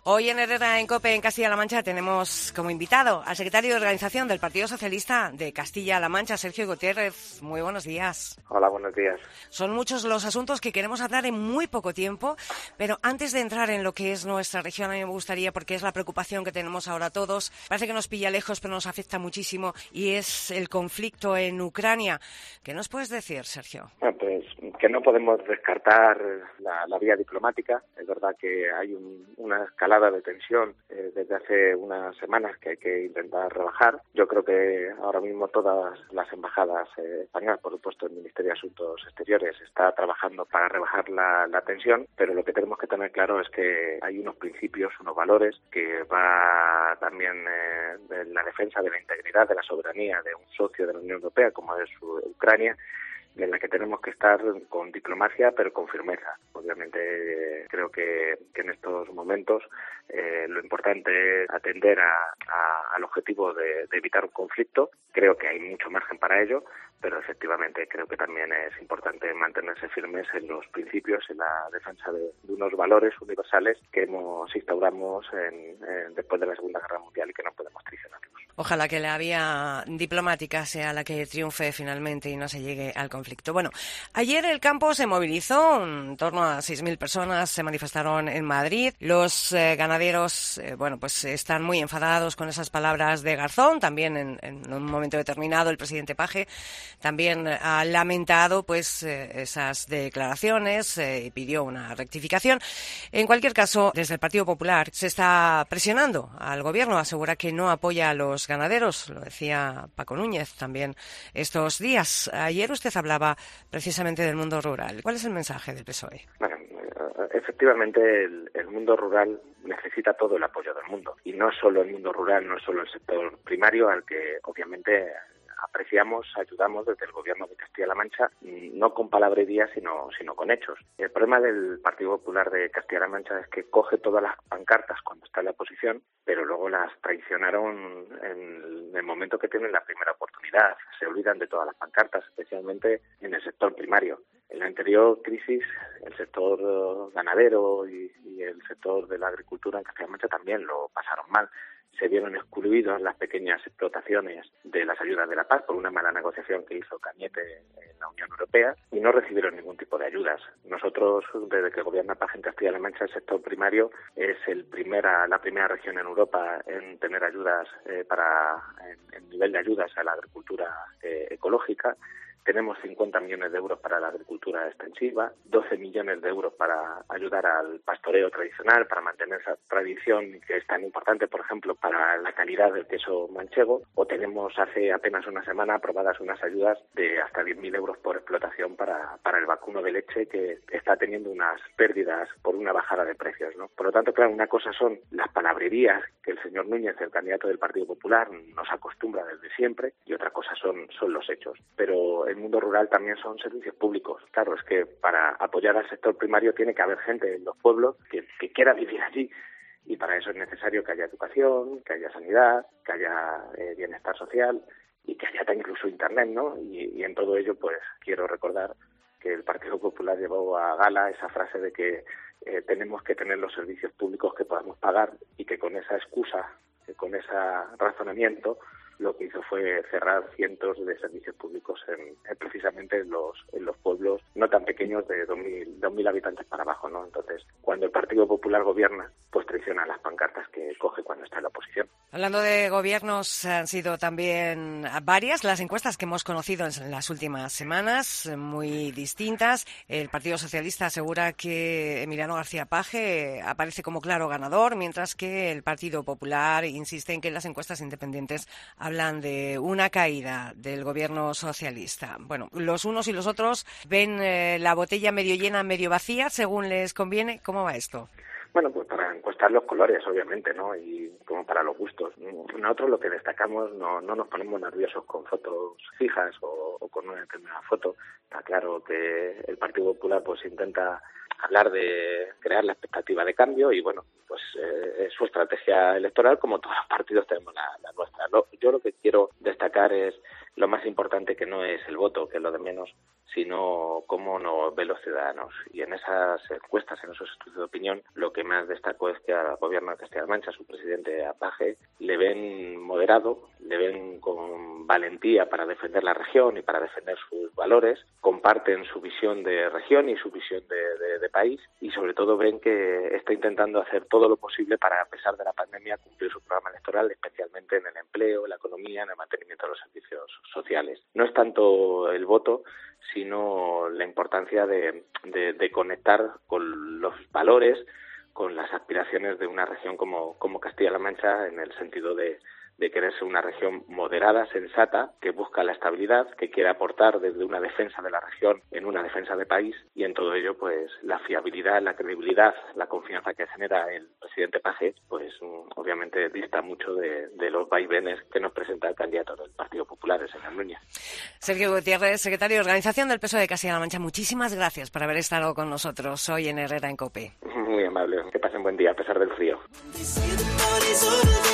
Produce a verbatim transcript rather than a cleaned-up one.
Hoy en Herrera en COPE en Castilla-La Mancha tenemos como invitado al secretario de Organización del Partido Socialista de Castilla-La Mancha, Sergio Gutiérrez. Muy buenos días. Hola, buenos días. Son muchos los asuntos que queremos hablar en muy poco tiempo, pero antes de entrar en lo que es nuestra región, a mí me gustaría, porque es la preocupación que tenemos ahora todos, parece que nos pilla lejos, pero nos afecta muchísimo, y es el conflicto en Ucrania. ¿Qué nos puedes decir, Sergio? Bueno, pues que no podemos descartar la, la vía diplomática. Es verdad que hay un, una escalada de tensión eh, desde hace unas semanas que hay que intentar rebajar. Yo creo que ahora mismo todas las embajadas eh, españolas, por supuesto el Ministerio de Asuntos Exteriores, está trabajando para rebajar la, la tensión, pero lo que tenemos que tener claro es que hay unos principios, unos valores que va también eh, en la defensa de la integridad, de la soberanía de un socio de la Unión Europea como es Ucrania, en la que tenemos que estar con diplomacia pero con firmeza. Obviamente eh, creo que, que en estos momentos eh, lo importante es atender a, a, al objetivo de, de evitar un conflicto. Creo que hay mucho margen para ello, pero efectivamente creo que también es importante mantenerse firmes en los principios, en la defensa de, de unos valores universales que hemos instauramos en, en, después de la Segunda Guerra Mundial y que no podemos traicionarlos. Ojalá que la vía diplomática sea la que triunfe finalmente y no se llegue al conflicto. Bueno, ayer el campo se movilizó, en torno a seis mil personas se manifestaron en Madrid. Los eh, ganaderos, eh, bueno, pues están muy enfadados con esas palabras de Garzón. También en, en un momento determinado el presidente Paje también ha lamentado pues eh, esas declaraciones eh, y pidió una rectificación. En cualquier caso, desde el Partido Popular se está presionando al gobierno, asegura que no apoya a los ganaderos, lo decía Paco Núñez también estos días. Ayer usted hablaba precisamente del mundo rural. ¿Cuál es el mensaje del P S O E? Bueno, efectivamente el, el mundo rural necesita todo el apoyo del mundo. Y no solo el mundo rural, no solo el sector primario, al que obviamente apreciamos, ayudamos desde el Gobierno de Castilla-La Mancha, no con palabrería, sino, sino con hechos. El problema del Partido Popular de Castilla-La Mancha es que coge todas las pancartas cuando está en la oposición, pero luego las traicionaron en el momento que tienen la primera oportunidad. Se olvidan de todas las pancartas, especialmente en el sector primario. En la anterior crisis, el sector ganadero y, y el sector de la agricultura en Castilla-La Mancha también lo pasaron mal. Se vieron excluidos las pequeñas explotaciones de las ayudas de la PAC por una mala negociación que hizo Cañete en la Unión Europea y no recibieron ningún tipo de ayudas. Nosotros, desde que gobierna PAC en Castilla-La Mancha, el sector primario es el primera, la primera región en Europa en tener ayudas eh, para en, en nivel de ayudas a la agricultura eh, ecológica. Tenemos cincuenta millones de euros para la agricultura extensiva, doce millones de euros para ayudar al pastoreo tradicional, para mantener esa tradición que es tan importante, por ejemplo, para la calidad del queso manchego, o tenemos hace apenas una semana aprobadas unas ayudas de hasta diez mil euros por explotación para, para el vacuno de leche, que está teniendo unas pérdidas por una bajada de precios, ¿no? Por lo tanto, claro, una cosa son las palabrerías que el señor Núñez, el candidato del Partido Popular, nos acostumbra desde siempre, y otra cosa son, son los hechos. Pero el mundo rural también son servicios públicos. Claro, es que para apoyar al sector primario tiene que haber gente en los pueblos que, que quiera vivir allí, y para eso es necesario que haya educación, que haya sanidad, que haya eh, bienestar social y que haya incluso internet, ¿no? Y, y en todo ello, pues quiero recordar que el Partido Popular llevó a gala esa frase de que eh, tenemos que tener los servicios públicos que podamos pagar, y que con esa excusa, que con ese razonamiento, lo que hizo fue cerrar cientos de servicios públicos en, en precisamente en los en los pueblos no tan pequeños de dos mil habitantes para abajo, ¿no? Entonces, cuando el Partido Popular gobierna, pues traiciona las pancartas que coge cuando está en la oposición. Hablando de gobiernos, han sido también varias las encuestas que hemos conocido en las últimas semanas, muy distintas. El Partido Socialista asegura que Emiliano García Paje aparece como claro ganador, mientras que el Partido Popular insiste en que las encuestas independientes hablan de una caída del gobierno socialista. Bueno, los unos y los otros ven eh, la botella medio llena, medio vacía, según les conviene. ¿Cómo va esto? Bueno, pues para encuestar los colores, obviamente, ¿no? Y como para los gustos. Nosotros lo que destacamos, no, no nos ponemos nerviosos con fotos fijas o, o con una determinada foto. Está claro que el Partido Popular pues intenta hablar de crear la expectativa de cambio y, bueno, pues eh, es su estrategia electoral, como todos los partidos tenemos la, la nuestra. Lo, yo lo que quiero destacar es lo más importante, que no es el voto, que es lo de menos, sino cómo nos ven los ciudadanos. Y en esas encuestas, en esos estudios de opinión, lo que más destacó es que al gobierno de Castilla-La Mancha, su presidente a Paje, le ven moderado, le ven con valentía para defender la región y para defender sus valores, comparten su visión de región y su visión de, de, de país, y sobre todo ven que está intentando hacer todo lo posible para, a pesar de la pandemia, cumplir su programa electoral, especialmente en el empleo, la economía, en el mantenimiento de los servicios sociales. No es tanto el voto, sino la importancia de, de, de conectar con los valores, con las aspiraciones de una región como, como Castilla-La Mancha, en el sentido de, de querer ser una región moderada, sensata, que busca la estabilidad, que quiere aportar desde una defensa de la región en una defensa de país, y en todo ello, pues, la fiabilidad, la credibilidad, la confianza que genera el presidente Paje, pues, obviamente dista mucho de, de los vaivenes que nos presenta el candidato del Partido Popular, el señor Núñez. Sergio Gutiérrez, secretario de Organización del P S O E de Castilla-La Mancha, muchísimas gracias por haber estado con nosotros hoy en Herrera en COPE. Muy amable, que pasen buen día a pesar del frío.